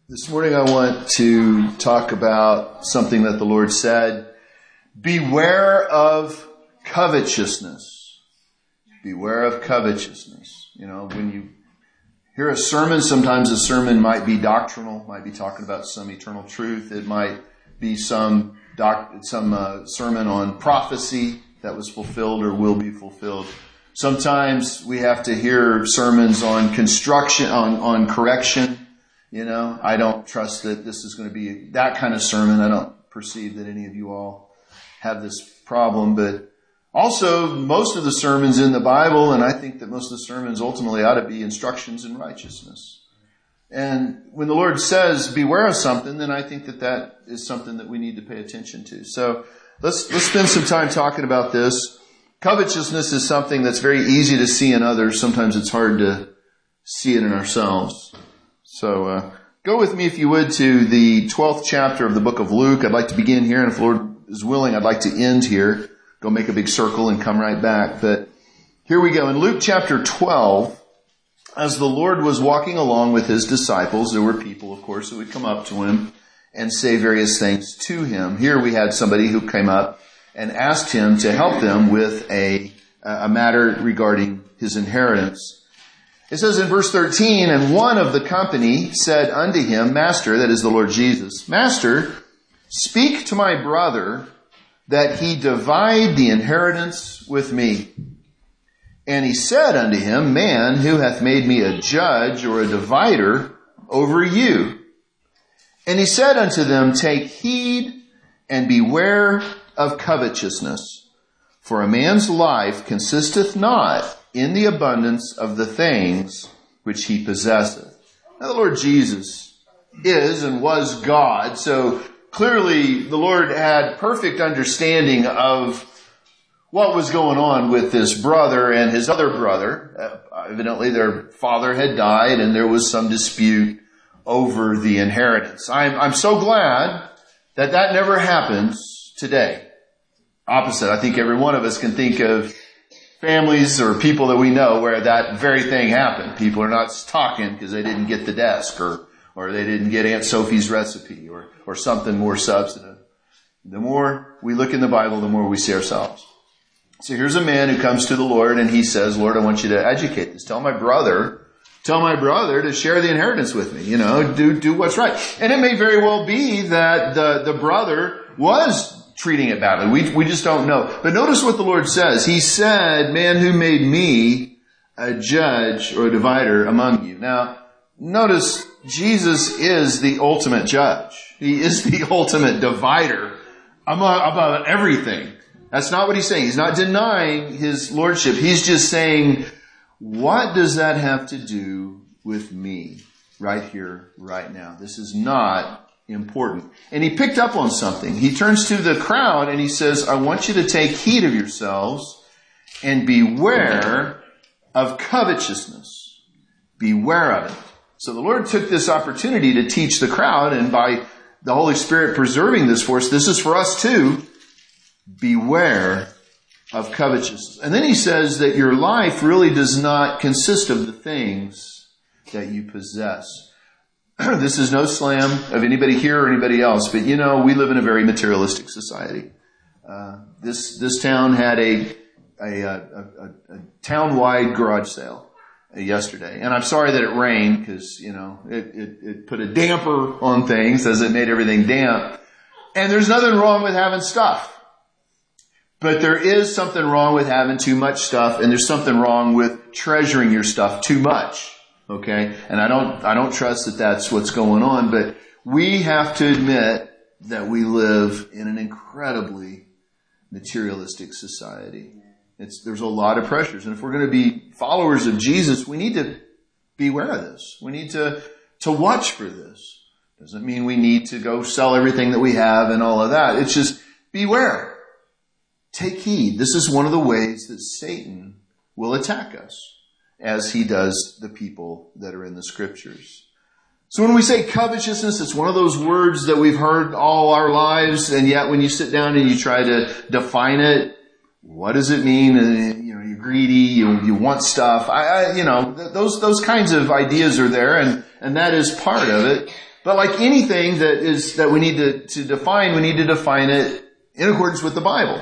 This morning I want to talk about something that the Lord said. Beware of covetousness. Beware of covetousness. You know, when you hear a sermon, sometimes a sermon might be doctrinal, might be talking about some eternal truth. It might be some sermon on prophecy that was fulfilled or will be fulfilled. Sometimes we have to hear sermons on construction, on correction. You know, I don't trust that this is going to be that kind of sermon. I don't perceive that any of you all have this problem. But also, most of the sermons in the Bible, and I think that most of the sermons ultimately ought to be instructions in righteousness. And when the Lord says, beware of something, then I think that that is something that we need to pay attention to. So let's spend some time talking about this. Covetousness is something that's very easy to see in others. Sometimes it's hard to see it in ourselves. So go with me, if you would, to the 12th chapter of the book of Luke. I'd like to begin here, and if the Lord is willing, I'd like to end here. Go make a big circle and come right back. But here we go. In Luke chapter 12, as the Lord was walking along with his disciples, there were people, of course, who would come up to him and say various things to him. Here we had somebody who came up and asked him to help them with a matter regarding his inheritance. It says in verse 13, and one of the company said unto him, Master, that is the Lord Jesus, Master, speak to my brother that he divide the inheritance with me. And he said unto him, Man, who hath made me a judge or a divider over you? And he said unto them, Take heed and beware of covetousness, for a man's life consisteth not in the abundance of the things which he possesseth. Now the Lord Jesus is and was God, so clearly the Lord had perfect understanding of what was going on with this brother and his other brother. Evidently their father had died and there was some dispute over the inheritance. I'm so glad that that never happens today. Opposite. I think every one of us can think of families or people that we know where that very thing happened. People are not talking because they didn't get the desk or they didn't get Aunt Sophie's recipe or something more substantive. The more we look in the Bible, the more we see ourselves. So here's a man who comes to the Lord and he says, Lord, I want you to educate this. Tell my brother to share the inheritance with me. You know, do what's right. And it may very well be that the brother was treating it badly. We just don't know. But notice what the Lord says. He said, Man, who made me a judge or a divider among you? Now, notice Jesus is the ultimate judge. He is the ultimate divider about everything. That's not what he's saying. He's not denying his lordship. He's just saying, what does that have to do with me right here, right now? This is not important. And he picked up on something. He turns to the crowd and he says, I want you to take heed of yourselves and beware of covetousness. Beware of it. So the Lord took this opportunity to teach the crowd, and by the Holy Spirit preserving this for us, this is for us too. Beware of covetousness. And then he says that your life really does not consist of the things that you possess. This is no slam of anybody here or anybody else, but you know, we live in a very materialistic society. This town had a town-wide garage sale yesterday, and I'm sorry that it rained because you know it put a damper on things as it made everything damp. And there's nothing wrong with having stuff, but there is something wrong with having too much stuff, and there's something wrong with treasuring your stuff too much. Okay, and I don't trust that that's what's going on, but we have to admit that we live in an incredibly materialistic society. There's a lot of pressures, and if we're going to be followers of Jesus, we need to beware of this. We need to watch for this. Doesn't mean we need to go sell everything that we have and all of that. It's just beware. Take heed. This is one of the ways that Satan will attack us, as he does the people that are in the scriptures. So when we say covetousness, it's one of those words that we've heard all our lives, and yet when you sit down and you try to define it, what does it mean? You know, you're greedy, you want stuff. Those kinds of ideas are there, and that is part of it. But like anything that we need to define, we need to define it in accordance with the Bible.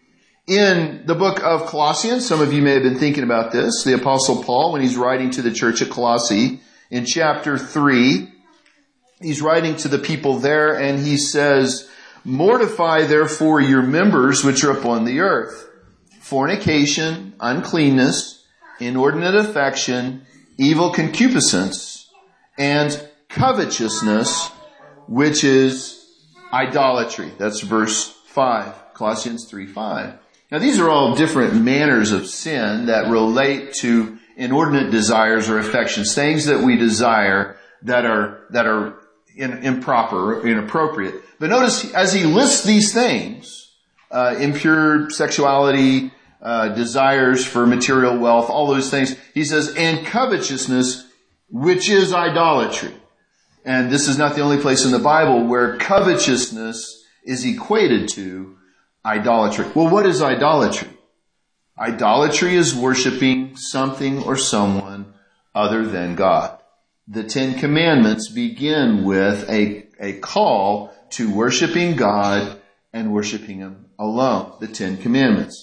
In the book of Colossians, some of you may have been thinking about this, the Apostle Paul, when he's writing to the church at Colossae, in chapter 3, he's writing to the people there, and he says, "Mortify therefore your members which are upon the earth, fornication, uncleanness, inordinate affection, evil concupiscence, and covetousness, which is idolatry." That's verse 5, Colossians 3:5. Now these are all different manners of sin that relate to inordinate desires or affections, things that we desire that are improper or inappropriate. But notice as he lists these things, impure sexuality, desires for material wealth, all those things, he says, and covetousness, which is idolatry. And this is not the only place in the Bible where covetousness is equated to idolatry. Well, what is idolatry? Idolatry is worshiping something or someone other than God. The Ten Commandments begin with a call to worshiping God and worshiping Him alone. The Ten Commandments.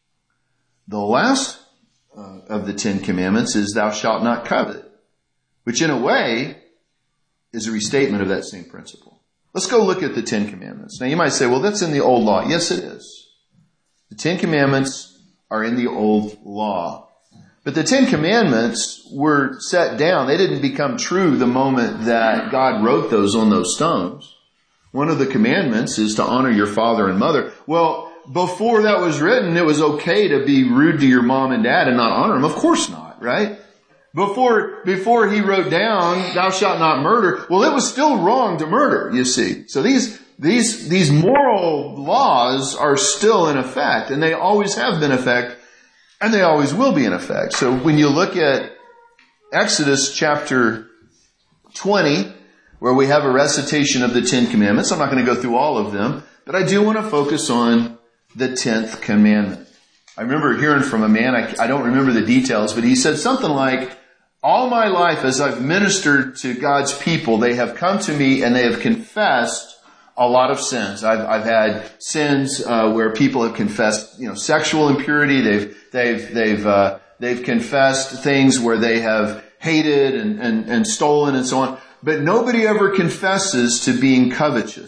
The last of the Ten Commandments is "Thou shalt not covet," which in a way is a restatement of that same principle. Let's go look at the Ten Commandments. Now you might say, well, that's in the Old Law. Yes, it is. The Ten Commandments are in the Old Law. But the Ten Commandments were set down. They didn't become true the moment that God wrote those on those stones. One of the commandments is to honor your father and mother. Well, before that was written, it was okay to be rude to your mom and dad and not honor them. Of course not, right? Before he wrote down, "Thou shalt not murder," well, it was still wrong to murder, you see. So these moral laws are still in effect, and they always have been in effect, and they always will be in effect. So when you look at Exodus chapter 20, where we have a recitation of the Ten Commandments, I'm not going to go through all of them, but I do want to focus on the 10th commandment. I remember hearing from a man, I don't remember the details, but he said something like, "All my life as I've ministered to God's people, they have come to me and they have confessed a lot of sins. I've had sins where people have confessed, sexual impurity. They've confessed things where they have hated and stolen and so on. But nobody ever confesses to being covetous.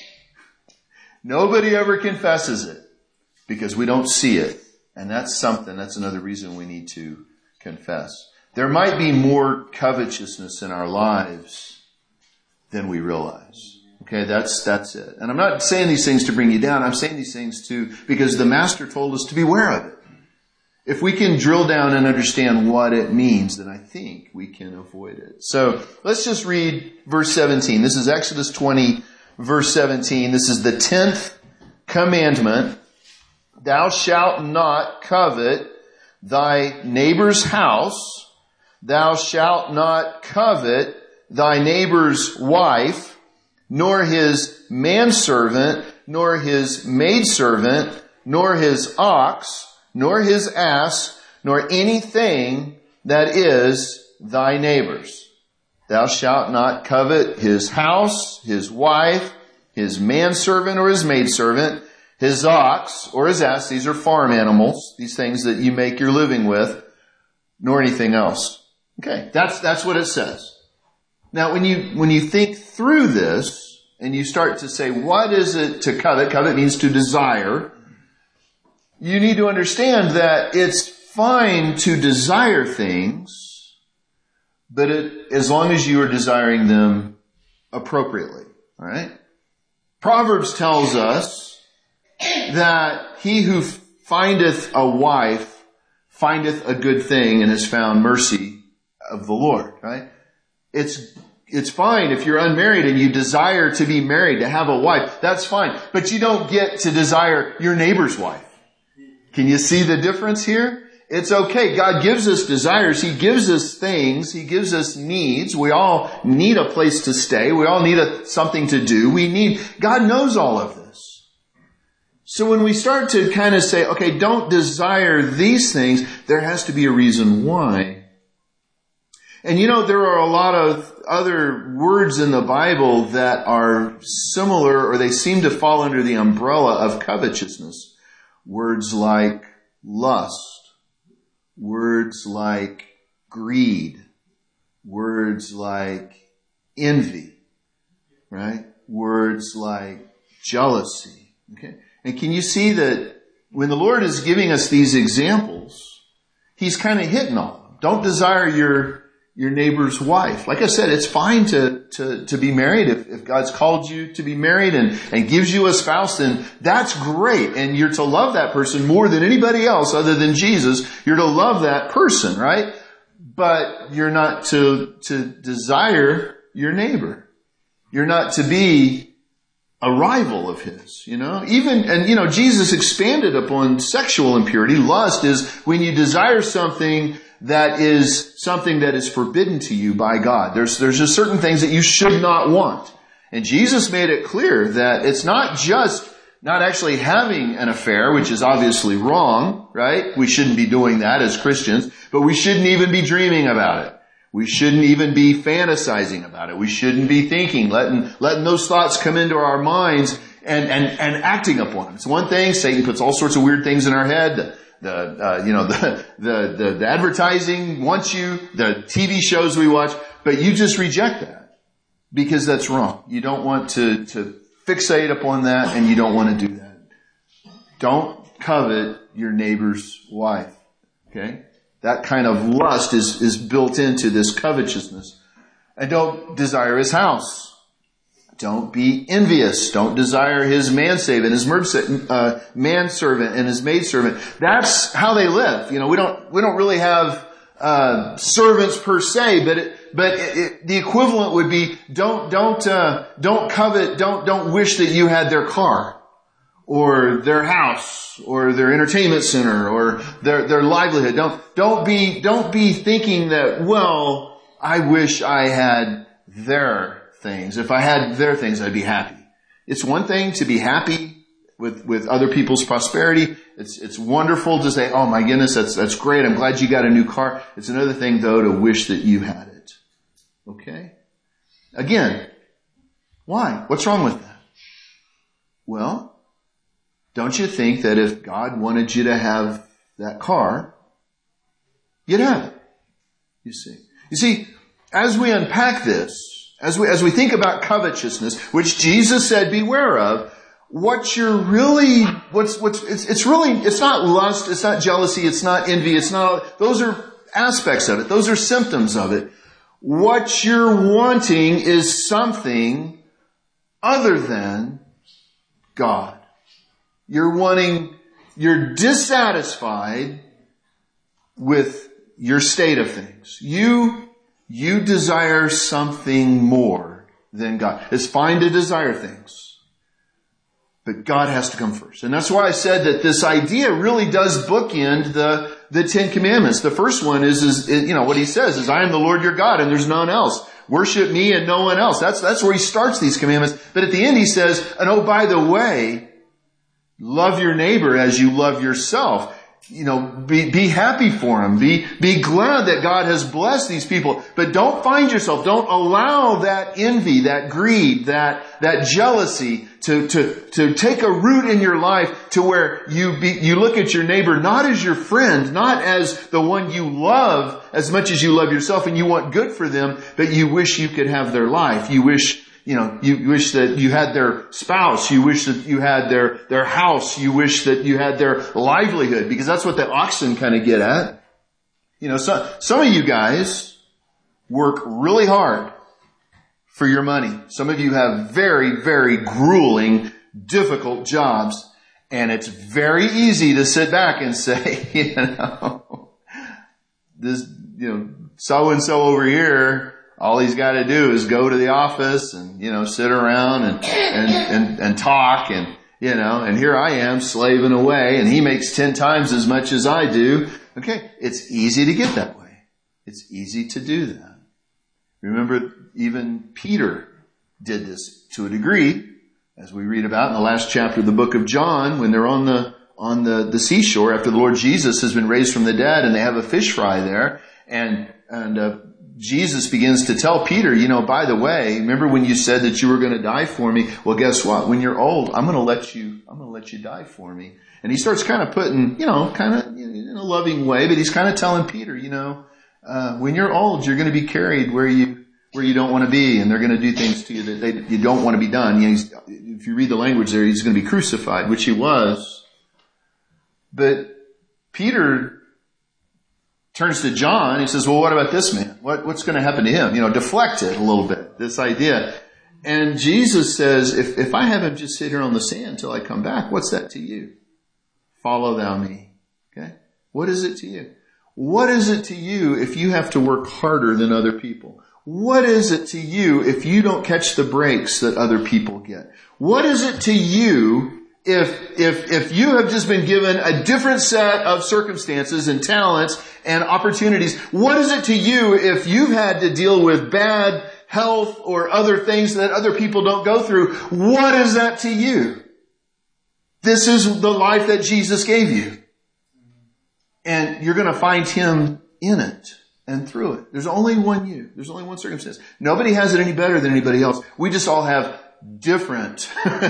Nobody ever confesses it because we don't see it. And that's another reason we need to confess. There might be more covetousness in our lives than we realize. Okay, that's it. And I'm not saying these things to bring you down. I'm saying these things because the Master told us to beware of it. If we can drill down and understand what it means, then I think we can avoid it. So let's just read verse 17. This is Exodus 20, verse 17. This is the 10th commandment. "Thou shalt not covet thy neighbor's house. Thou shalt not covet thy neighbor's wife, nor his manservant, nor his maidservant, nor his ox, nor his ass, nor anything that is thy neighbor's. Thou shalt not covet his house, his wife, his manservant or his maidservant, his ox or his ass." These are farm animals, these things that you make your living with, "nor anything else." Okay, that's what it says. Now, when you think through this and you start to say, what is it to covet? Covet means to desire. You need to understand that it's fine to desire things, but as long as you are desiring them appropriately. All right? Proverbs tells us that he who findeth a wife findeth a good thing and has found mercy of the Lord, right? It's fine if you're unmarried and you desire to be married, to have a wife. That's fine. But you don't get to desire your neighbor's wife. Can you see the difference here? It's okay. God gives us desires. He gives us things. He gives us needs. We all need a place to stay. We all need something to do. God knows all of this. So when we start to kind of say, okay, don't desire these things, there has to be a reason why. And there are a lot of other words in the Bible that are similar, or they seem to fall under the umbrella of covetousness. Words like lust, words like greed, words like envy, right? Words like jealousy. Okay? And can you see that when the Lord is giving us these examples, He's kind of hitting on them. Don't desire your neighbor's wife. Like I said, it's fine to be married. If God's called you to be married and gives you a spouse, then that's great. And you're to love that person more than anybody else other than Jesus. You're to love that person, right? But you're not to desire your neighbor. You're not to be a rival of his, Jesus expanded upon sexual impurity. Lust is when you desire something that is forbidden to you by God. There's just certain things that you should not want. And Jesus made it clear that it's not just not actually having an affair, which is obviously wrong, right? We shouldn't be doing that as Christians, but we shouldn't even be dreaming about it. We shouldn't even be fantasizing about it. We shouldn't be thinking, letting those thoughts come into our minds and acting upon them. It's one thing. Satan puts all sorts of weird things in our head. The advertising wants you, the TV shows we watch, but you just reject that because that's wrong. You don't want to fixate upon that, and you don't want to do that. Don't covet your neighbor's wife. Okay? That kind of lust is built into this covetousness. And don't desire his house. Don't be envious. Don't desire his manservant, his manservant, and his maidservant. That's how they live. We don't really have servants per se, but the equivalent would be don't covet, don't wish that you had their car, or their house, or their entertainment center, or their livelihood. Don't be thinking that, well, I wish I had their things. If I had their things, I'd be happy. It's one thing to be happy with other people's prosperity. It's wonderful to say, oh my goodness, that's great. I'm glad you got a new car. It's another thing though to wish that you had it. Okay? Again, why? What's wrong with that? Well, don't you think that if God wanted you to have that car, you'd have it? You see, as we unpack this, as we think about covetousness, which Jesus said beware of, it's not lust, it's not jealousy, it's not envy, those are aspects of it. Those are symptoms of it. What you're wanting is something other than God. You're dissatisfied with your state of things. You desire something more than God. It's fine to desire things, but God has to come first. And that's why I said that this idea really does bookend the Ten Commandments. The first one is what he says is, I am the Lord your God and there's none else. Worship me and no one else. That's where he starts these commandments. But at the end he says, and oh, by the way, love your neighbor as you love yourself. Be happy for them. Be glad that God has blessed these people. But don't don't allow that envy, that greed, that jealousy to take a root in your life to where you look at your neighbor not as your friend, not as the one you love as much as you love yourself and you want good for them, but you wish you could have their life. You wish that you had their spouse. You wish that you had their house. You wish that you had their livelihood, because that's what the oxen kind of get at. Some of you guys work really hard for your money. Some of you have very, very grueling, difficult jobs, and it's very easy to sit back and say, this, so-and-so over here, all he's got to do is go to the office and, sit around and talk and here I am slaving away and he makes 10 times as much as I do. Okay. It's easy to get that way. It's easy to do that. Remember, even Peter did this to a degree, as we read about in the last chapter of the book of John, when they're on the seashore after the Lord Jesus has been raised from the dead and they have a fish fry there and Jesus begins to tell Peter, by the way, remember when you said that you were going to die for me? Well, guess what? When you're old, I'm going to let you die for me. And he starts kind of putting, in a loving way, but he's kind of telling Peter, when you're old, you're going to be carried where you don't want to be, and they're going to do things to you that you don't want to be done. If you read the language there, he's going to be crucified, which he was. But Peter turns to John. He says, well, what about this man? What's going to happen to him? Deflect it a little bit, this idea. And Jesus says, if I have him just sit here on the sand till I come back, what's that to you? Follow thou me. Okay? What is it to you? What is it to you if you have to work harder than other people? What is it to you if you don't catch the breaks that other people get? What is it to you if you have just been given a different set of circumstances and talents and opportunities? What is it to you if you've had to deal with bad health or other things that other people don't go through? What is that to you? This is the life that Jesus gave you. And you're going to find him in it and through it. There's only one you. There's only one circumstance. Nobody has it any better than anybody else. We just all have different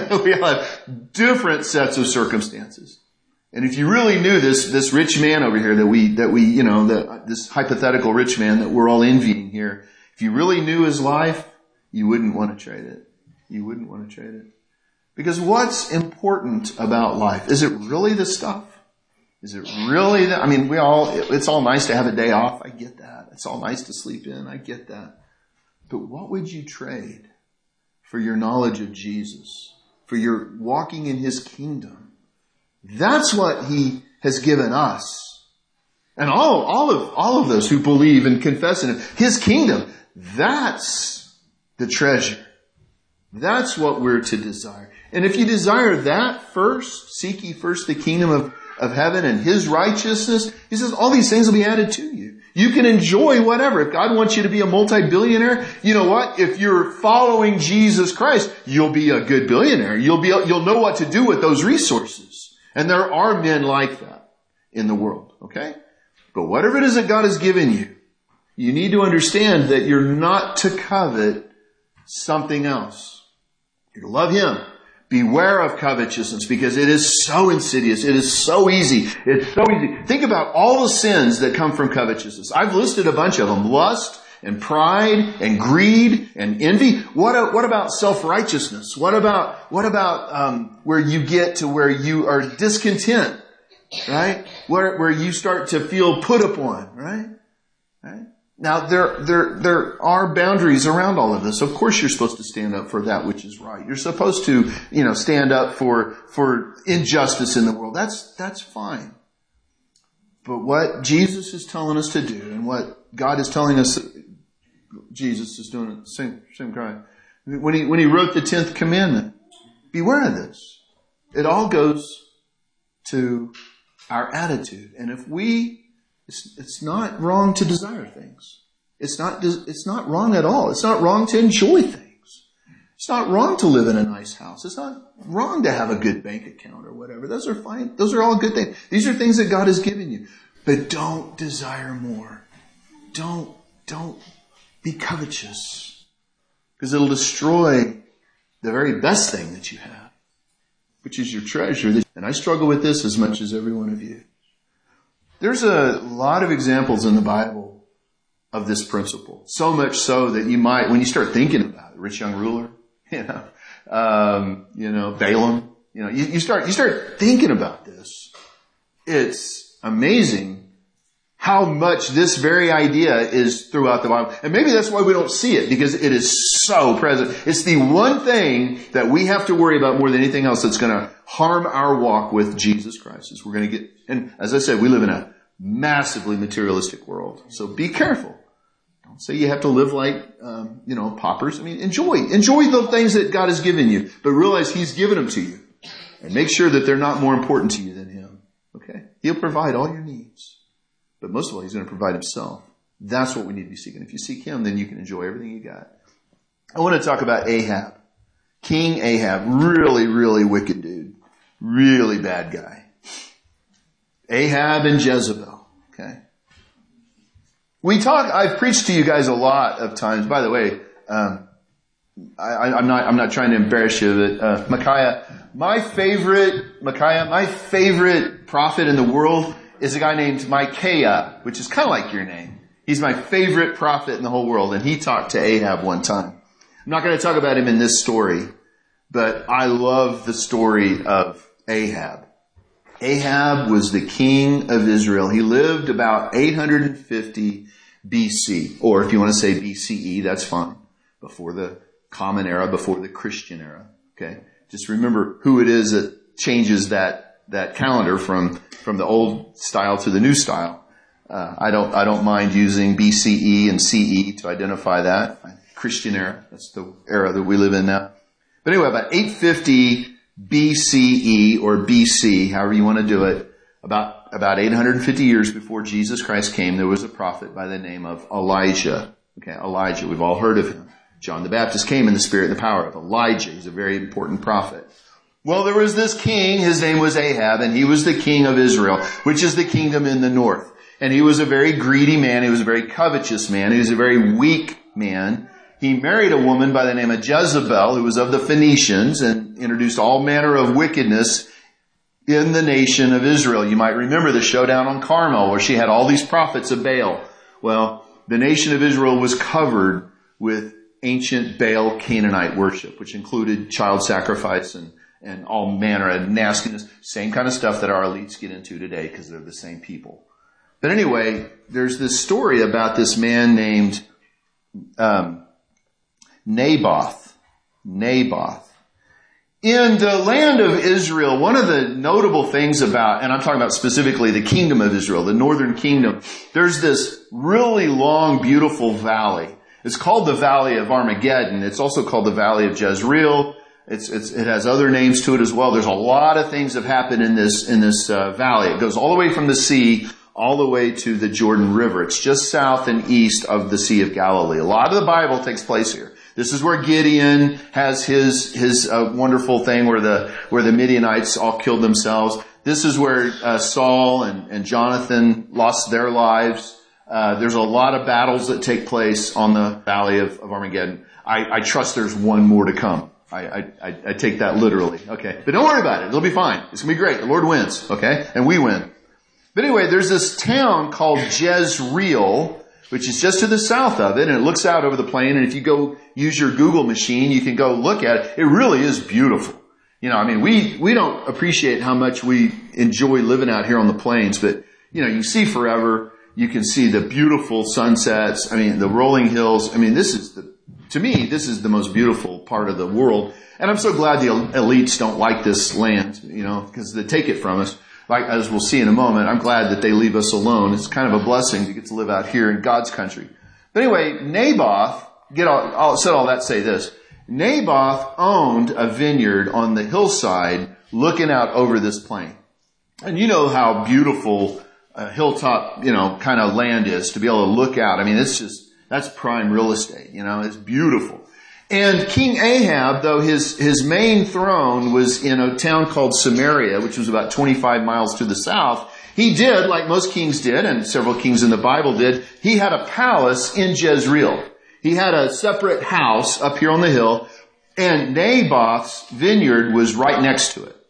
sets of circumstances. And if you really knew this rich man over here this hypothetical rich man that we're all envying here, if you really knew his life, you wouldn't want to trade it. You wouldn't want to trade it. Because what's important about life? Is it really the stuff? Is it really it's all nice to have a day off. I get that. It's all nice to sleep in. I get that. But what would you trade for your knowledge of Jesus? For your walking in his kingdom? That's what he has given us. And all of those who believe and confess in him. His kingdom. That's the treasure. That's what we're to desire. And if you desire that first, seek ye first the kingdom of heaven and his righteousness, he says all these things will be added to you. You can enjoy whatever. If God wants you to be a multi-billionaire, you know what? If you're following Jesus Christ, you'll be a good billionaire. You'll know what to do with those resources. And there are men like that in the world, okay? But whatever it is that God has given you, you need to understand that you're not to covet something else. You're to love him. Beware of covetousness, because it is so insidious. It is so easy. It's so easy. Think about all the sins that come from covetousness. I've listed a bunch of them. Lust and pride and greed and envy. What about self-righteousness? What about where you get to where you are discontent, right? Where you start to feel put upon, right? Now, there are boundaries around all of this. Of course, you're supposed to stand up for that which is right. You're supposed to, stand up for injustice in the world. That's fine. But what Jesus is telling us to do, and what God is telling us, Jesus is doing it, same cry. When he wrote the 10th commandment, beware of this. It all goes to our attitude. And if it's not wrong to desire things. It's not wrong at all. It's not wrong to enjoy things. It's not wrong to live in a nice house. It's not wrong to have a good bank account or whatever. Those are fine. Those are all good things. These are things that God has given you. But don't desire more. Don't be covetous. Because it'll destroy the very best thing that you have, which is your treasure. And I struggle with this as much as every one of you. There's a lot of examples in the Bible of this principle. So much so that you might, when you start thinking about it, rich young ruler, Balaam, you start thinking about this. It's amazing how much this very idea is throughout the Bible. And maybe that's why we don't see it, because it is so present. It's the one thing that we have to worry about more than anything else that's going to harm our walk with Jesus Christ. Is we're going to get, and as I said, we live in a massively materialistic world. So be careful. Don't say you have to live like, paupers. Enjoy the things that God has given you, but realize he's given them to you, and make sure that they're not more important to you than him. Okay? He'll provide all your needs, but most of all, he's going to provide himself. That's what we need to be seeking. If you seek him, then you can enjoy everything you got. I want to talk about Ahab. King Ahab. Really, really wicked dude. Really bad guy. Ahab and Jezebel. Okay. I've preached to you guys a lot of times. By the way, I'm not trying to embarrass you, but Micaiah, my favorite prophet in the world is a guy named Micaiah, which is kind of like your name. He's my favorite prophet in the whole world, and he talked to Ahab one time. I'm not going to talk about him in this story, but I love the story of Ahab. Ahab was the king of Israel. He lived about 850 BC, or if you want to say BCE, that's fine. Before the Common Era, before the Christian era. Okay, just remember who it is that changes that calendar from the old style to the new style. I don't mind using BCE and CE to identify that. Christian era, that's the era that we live in now. But anyway, about 850 BCE or BC, however you want to do it, about 850 years before Jesus Christ came, there was a prophet by the name of Elijah. Okay, Elijah, we've all heard of him. John the Baptist came in the spirit and the power of Elijah. He's a very important prophet. Well, there was this king, his name was Ahab, and he was the king of Israel, which is the kingdom in the north. And he was a very greedy man, he was a very covetous man, he was a very weak man. He married a woman by the name of Jezebel, who was of the Phoenicians, and introduced all manner of wickedness in the nation of Israel. You might remember the showdown on Carmel, where she had all these prophets of Baal. Well, the nation of Israel was covered with ancient Baal Canaanite worship, which included child sacrifice and all manner of nastiness. Same kind of stuff that our elites get into today because they're the same people. But anyway, there's this story about this man named Naboth. In the land of Israel, one of the notable things about, and I'm talking about specifically the kingdom of Israel, the northern kingdom, there's this really long, beautiful valley. It's called the Valley of Armageddon. It's also called the Valley of Jezreel. It has other names to it as well. There's a lot of things that happen in this valley. It goes all the way from the sea all the way to the Jordan River. It's just south and east of the Sea of Galilee. A lot of the Bible takes place here. This is where Gideon has his wonderful thing where the Midianites all killed themselves. This is where Saul and Jonathan lost their lives. There's a lot of battles that take place on the Valley of Armageddon. I trust there's one more to come. I take that literally. Okay. But don't worry about it. It'll be fine. It's going to be great. The Lord wins. Okay. And we win. But anyway, there's this town called Jezreel, which is just to the south of it, and it looks out over the plain. And if you go use your Google machine, you can go look at it. It really is beautiful. You know, I mean, we don't appreciate how much we enjoy living out here on the plains, but you know, you see forever. You can see the beautiful sunsets. I mean, the rolling hills. I mean, to me, this is the most beautiful part of the world. And I'm so glad the elites don't like this land, you know, because they take it from us. Like, as we'll see in a moment, I'm glad that they leave us alone. It's kind of a blessing to get to live out here in God's country. But anyway, Naboth, I'll say all that to say this. Naboth owned a vineyard on the hillside looking out over this plain. And you know how beautiful hilltop, you know, kind of land is to be able to look out. I mean, that's prime real estate, you know, it's beautiful. And King Ahab, though his main throne was in a town called Samaria, which was about 25 miles to the south, he did, like most kings did, and several kings in the Bible did, he had a palace in Jezreel. He had a separate house up here on the hill, and Naboth's vineyard was right next to it.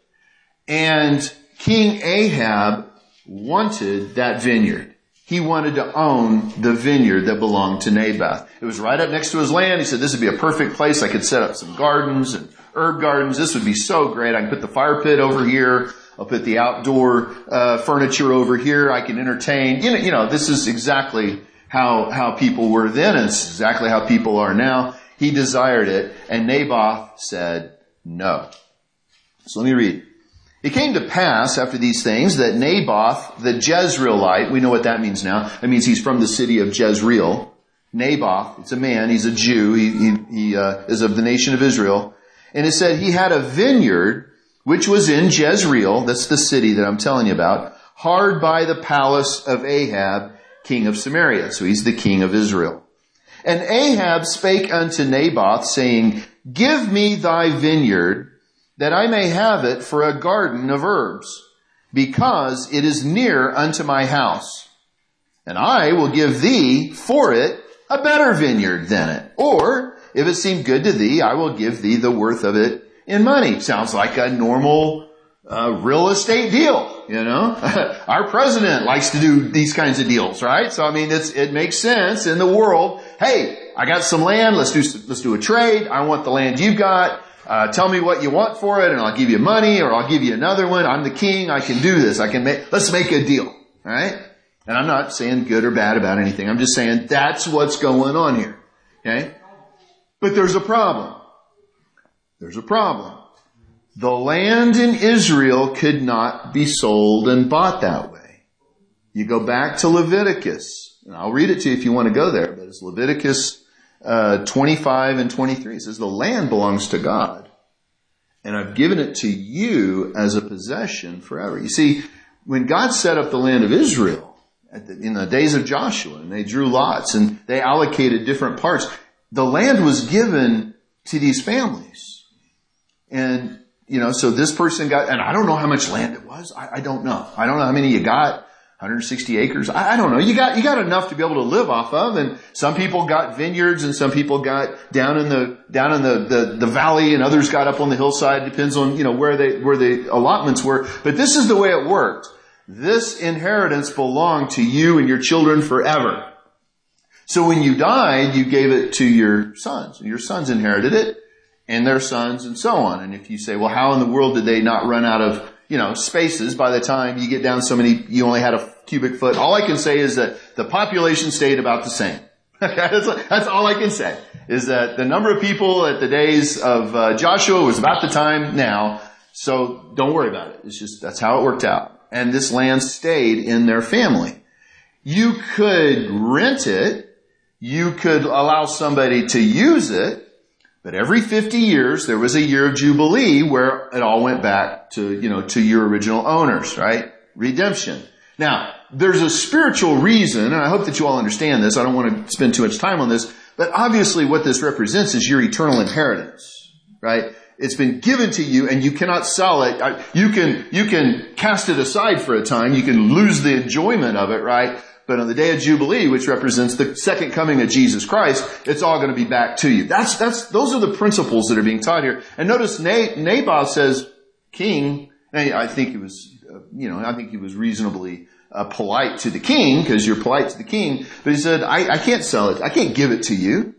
And King Ahab wanted that vineyard. He wanted to own the vineyard that belonged to Naboth. It was right up next to his land. He said, this would be a perfect place. I could set up some gardens and herb gardens. This would be so great. I can put the fire pit over here. I'll put the outdoor furniture over here. I can entertain. You know, this is exactly how people were then, and it's exactly how people are now. He desired it, and Naboth said no. So let me read. It came to pass after these things that Naboth, the Jezreelite, we know what that means now. That means he's from the city of Jezreel. Naboth, it's a man, he's a Jew, he is of the nation of Israel. And it said he had a vineyard which was in Jezreel, that's the city that I'm telling you about, hard by the palace of Ahab, king of Samaria. So he's the king of Israel. And Ahab spake unto Naboth, saying, give me thy vineyard, that I may have it for a garden of herbs, because it is near unto my house. and I will give thee for it a better vineyard than it. Or, if it seem good to thee, I will give thee the worth of it in money. Sounds like a normal real estate deal, you know. Our president likes to do these kinds of deals, right? So, I mean, it makes sense in the world. Hey, I got some land. Let's do a trade. I want the land you've got. Tell me what you want for it and I'll give you money, or I'll give you another one. I'm the king. I can do this. Let's make a deal, all right? And I'm not saying good or bad about anything. I'm just saying that's what's going on here, okay? But there's a problem. There's a problem. The land in Israel could not be sold and bought that way. You go back to Leviticus, and I'll read it to you if you want to go there, but it's Leviticus 25 and 23. It says, the land belongs to God, and I've given it to you as a possession forever. You see, when God set up the land of Israel in the days of Joshua, and they drew lots, and they allocated different parts, the land was given to these families. And, you know, so this person got, and I don't know how much land it was. I don't know. I don't know how many you got. 160 acres. I don't know. You got enough to be able to live off of. And some people got vineyards, and some people got down in the valley, and others got up on the hillside. Depends on, you know, where the allotments were. But this is the way it worked. This inheritance belonged to you and your children forever. So when you died, you gave it to your sons, and your sons inherited it, and their sons, and so on. And if you say, well, how in the world did they not run out of, you know, spaces by the time you get down so many, you only had a cubic foot? All I can say is that the population stayed about the same. That's all I can say, is that the number of people at the days of Joshua was about the time now. So don't worry about it. It's just, that's how it worked out. And this land stayed in their family. You could rent it. You could allow somebody to use it. But every 50 years, there was a year of Jubilee where it all went back to, you know, to your original owners, right? Redemption. Now, there's a spiritual reason, and I hope that you all understand this. I don't want to spend too much time on this, but obviously what this represents is your eternal inheritance, right? It's been given to you, and you cannot sell it. You can cast it aside for a time. You can lose the enjoyment of it, right? But on the day of Jubilee, which represents the second coming of Jesus Christ, it's all going to be back to you. Those are the principles that are being taught here. And notice Naboth says, king, and I think he was, I think he was reasonably polite to the king, because you're polite to the king. But he said, I can't sell it. I can't give it to you.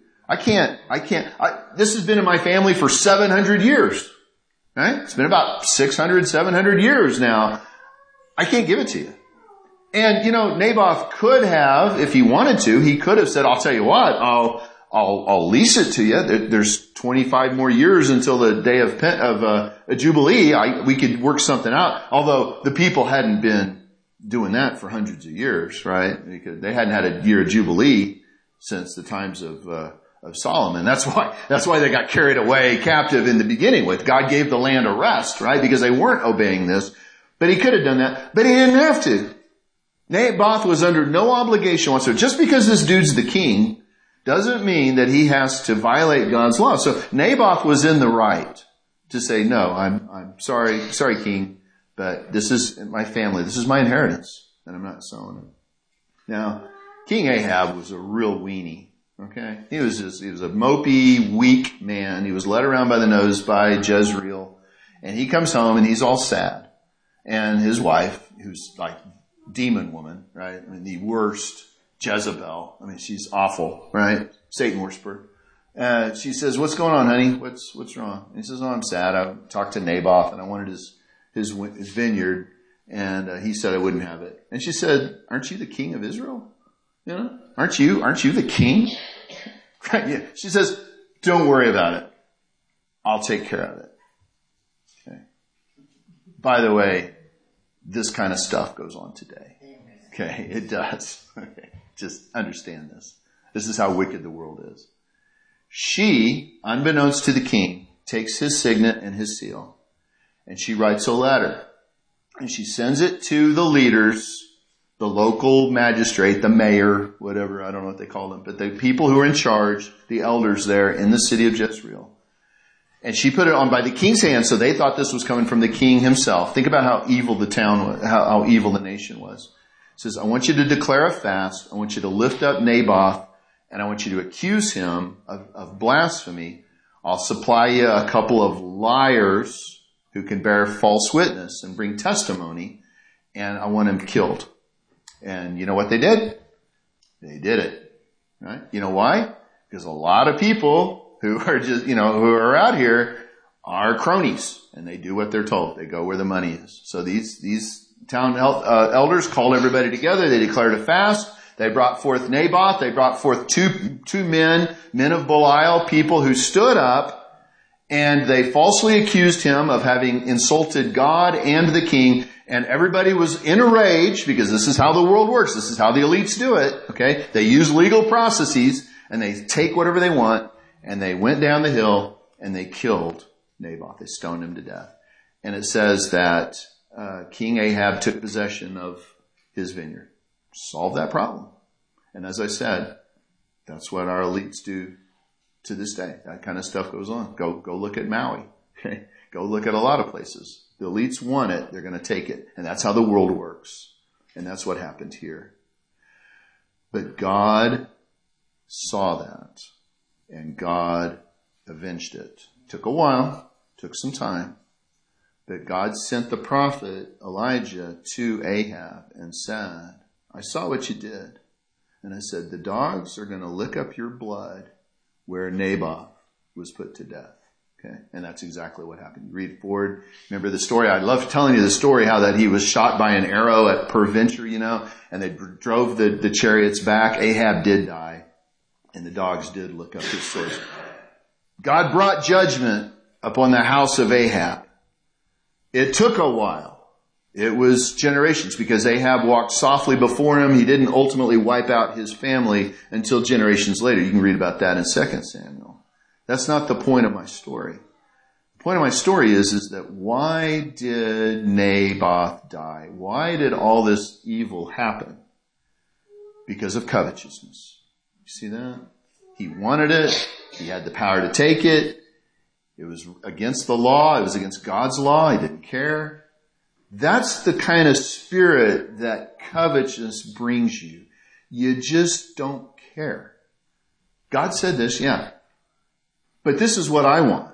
This has been in my family for 700 years, right? It's been about 600, 700 years now. I can't give it to you. And, Naboth could have, if he wanted to, he could have said, I'll tell you what, I'll lease it to you. There's 25 more years until the day of Jubilee. We could work something out. Although the people hadn't been doing that for hundreds of years, right? Because they hadn't had a year of Jubilee since the times of Solomon. That's why they got carried away captive in the beginning with. God gave the land a rest, right? Because they weren't obeying this. But he could have done that, but he didn't have to. Naboth was under no obligation whatsoever. Just because this dude's the king doesn't mean that he has to violate God's law. So Naboth was in the right to say, no, I'm sorry, king, but this is my family. This is my inheritance, and I'm not selling it. Now, King Ahab was a real weenie. Okay. He was a mopey, weak man. He was led around by the nose by Jezreel, and he comes home and he's all sad. And his wife, who's like demon woman, right? I mean, the worst, Jezebel. I mean, she's awful, right? Satan worshiper. She says, what's going on, honey? What's wrong? And he says, I'm sad. I talked to Naboth and I wanted his vineyard. And he said I wouldn't have it. And she said, aren't you the king of Israel? Aren't you the king? Right? Yeah. She says, don't worry about it. I'll take care of it. Okay. By the way, this kind of stuff goes on today. Okay, it does. Okay. Just understand this. This is how wicked the world is. She, unbeknownst to the king, takes his signet and his seal, and she writes a letter. And she sends it to the leaders, the local magistrate, the mayor, whatever, I don't know what they call them, but the people who are in charge, the elders there in the city of Jezreel. And she put it on by the king's hand, so they thought this was coming from the king himself. Think about how evil the town was, how evil the nation was. He says, I want you to declare a fast. I want you to lift up Naboth, and I want you to accuse him of blasphemy. I'll supply you a couple of liars who can bear false witness and bring testimony, and I want him killed. And you know what they did? They did it. Right? You know why? Because a lot of people who are just, who are out here are cronies, and they do what they're told. They go where the money is. So these town elders called everybody together. They declared a fast. They brought forth Naboth. They brought forth two men of Belial, people who stood up, and they falsely accused him of having insulted God and the king. And everybody was in a rage, because this is how the world works. This is how the elites do it. Okay? They use legal processes, and they take whatever they want, and they went down the hill, and they killed Naboth. They stoned him to death. And it says that King Ahab took possession of his vineyard. Solve that problem. And as I said, that's what our elites do to this day. That kind of stuff goes on. Go look at Maui. Okay? Go look at a lot of places. The elites want it. They're going to take it. And that's how the world works. And that's what happened here. But God saw that. And God avenged it. Took a while. Took some time. But God sent the prophet Elijah to Ahab and said, I saw what you did. And I said, the dogs are going to lick up your blood where Naboth was put to death. Okay. And that's exactly what happened. You read forward. Remember the story? I love telling you the story how that he was shot by an arrow at Peradventure, and they drove the chariots back. Ahab did die, and the dogs did lick up his sores. God brought judgment upon the house of Ahab. It took a while. It was generations, because Ahab walked softly before him. He didn't ultimately wipe out his family until generations later. You can read about that in 2 Samuel. That's not the point of my story. The point of my story is that why did Naboth die? Why did all this evil happen? Because of covetousness. You see that? He wanted it. He had the power to take it. It was against the law. It was against God's law. He didn't care. That's the kind of spirit that covetousness brings you. You just don't care. God said this, yeah. But this is what I want.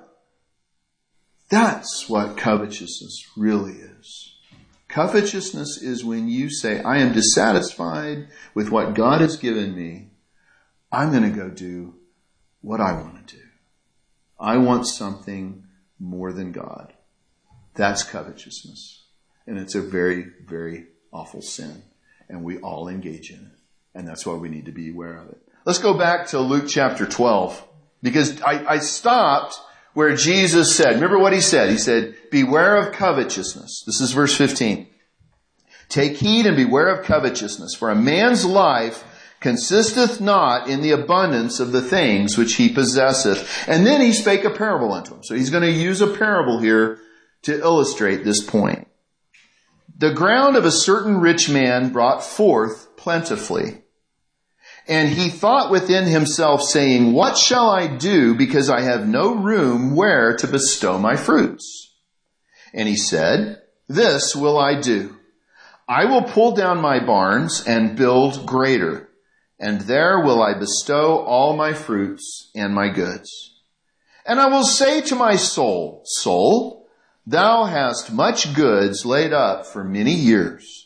That's what covetousness really is. Covetousness is when you say, I am dissatisfied with what God has given me. I'm going to go do what I want to do. I want something more than God. That's covetousness. And it's a very, very awful sin. And we all engage in it. And that's why we need to be aware of it. Let's go back to Luke chapter 12. Because I stopped where Jesus said, remember what he said? He said, beware of covetousness. This is verse 15. Take heed and beware of covetousness, for a man's life consisteth not in the abundance of the things which he possesseth. And then he spake a parable unto him. So he's going to use a parable here to illustrate this point. The ground of a certain rich man brought forth plentifully. And he thought within himself, saying, what shall I do, because I have no room where to bestow my fruits? And he said, this will I do. I will pull down my barns and build greater, and there will I bestow all my fruits and my goods. And I will say to my soul, soul, thou hast much goods laid up for many years.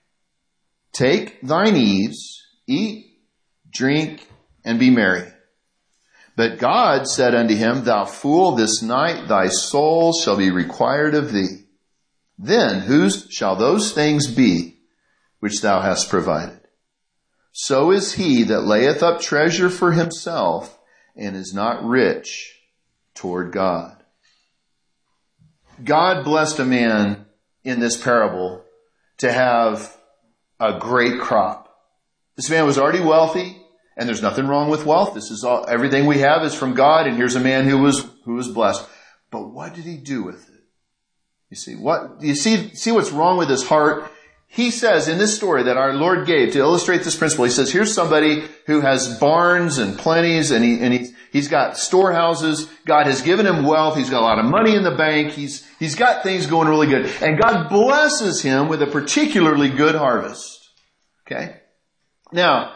Take thine ease, eat, drink, and be merry. But God said unto him, thou fool, this night thy soul shall be required of thee. Then whose shall those things be which thou hast provided? So is he that layeth up treasure for himself and is not rich toward God. God blessed a man in this parable to have a great crop. This man was already wealthy, and there's nothing wrong with wealth. This is all, everything we have is from God, and here's a man who was blessed. But what did he do with it? You see what's wrong with his heart? He says in this story that our Lord gave to illustrate this principle, he says, here's somebody who has barns and plenties, and he's got storehouses. God has given him wealth. He's got a lot of money in the bank. He's got things going really good. And God blesses him with a particularly good harvest. Okay? Now,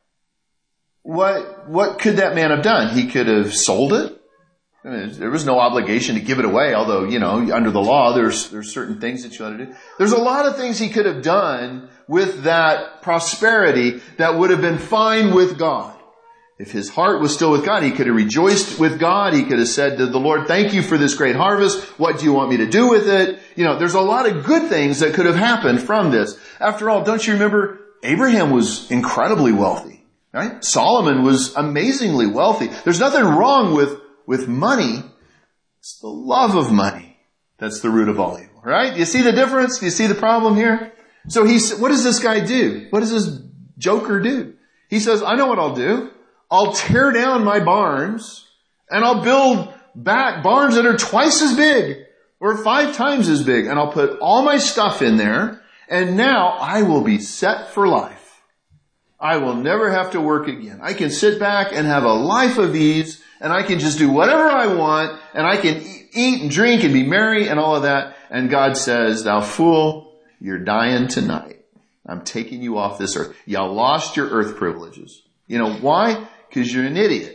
what could that man have done? He could have sold it. I mean, there was no obligation to give it away, although, under the law, there's certain things that you ought to do. There's a lot of things he could have done with that prosperity that would have been fine with God. If his heart was still with God, he could have rejoiced with God. He could have said to the Lord, thank you for this great harvest. What do you want me to do with it? There's a lot of good things that could have happened from this. After all, don't you remember, Abraham was incredibly wealthy, right? Solomon was amazingly wealthy. There's nothing wrong with money. It's the love of money that's the root of all evil, right? Do you see the difference? Do you see the problem here? So what does this guy do? What does this joker do? He says, I know what I'll do. I'll tear down my barns and I'll build back barns that are twice as big or 5 times as big. And I'll put all my stuff in there. And now I will be set for life. I will never have to work again. I can sit back and have a life of ease, and I can just do whatever I want, and I can eat and drink and be merry and all of that. And God says, thou fool, you're dying tonight. I'm taking you off this earth. You lost your earth privileges. Why? Because you're an idiot.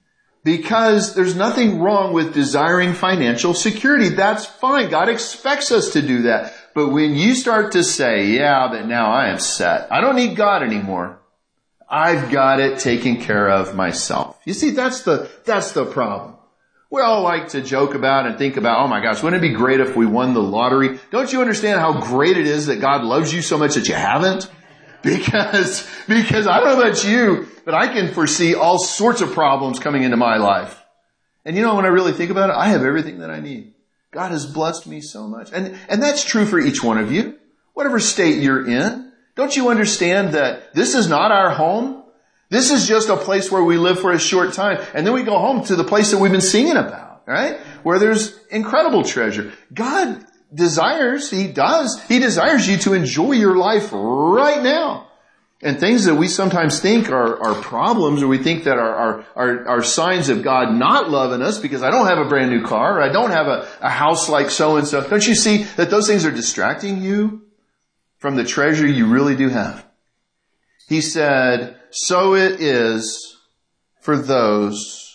Because there's nothing wrong with desiring financial security. That's fine. God expects us to do that. But when you start to say, yeah, but now I am set. I don't need God anymore. I've got it taken care of myself. You see, that's the problem. We all like to joke about and think about, oh my gosh, wouldn't it be great if we won the lottery? Don't you understand how great it is that God loves you so much that you haven't? Because I don't know about you, but I can foresee all sorts of problems coming into my life. And when I really think about it, I have everything that I need. God has blessed me so much. And that's true for each one of you. Whatever state you're in. Don't you understand that this is not our home? This is just a place where we live for a short time. And then we go home to the place that we've been singing about, right? Where there's incredible treasure. God desires, He desires you to enjoy your life right now. And things that we sometimes think are problems, or we think that are signs of God not loving us because I don't have a brand new car, or I don't have a house like so-and-so. Don't you see that those things are distracting you from the treasure you really do have? He said, so it is for those.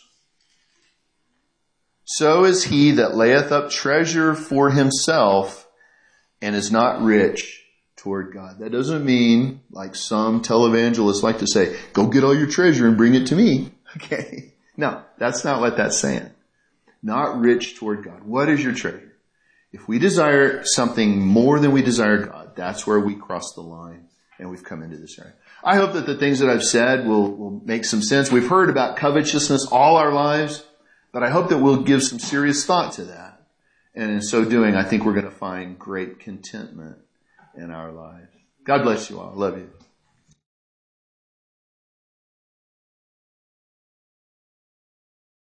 So is he that layeth up treasure for himself and is not rich toward God. That doesn't mean, like some televangelists like to say, go get all your treasure and bring it to me. Okay. No, that's not what that's saying. Not rich toward God. What is your treasure? If we desire something more than we desire God, that's where we cross the line and we've come into this area. I hope that the things that I've said will make some sense. We've heard about covetousness all our lives, but I hope that we'll give some serious thought to that. And in so doing, I think we're going to find great contentment in our lives. God bless you all. Love you.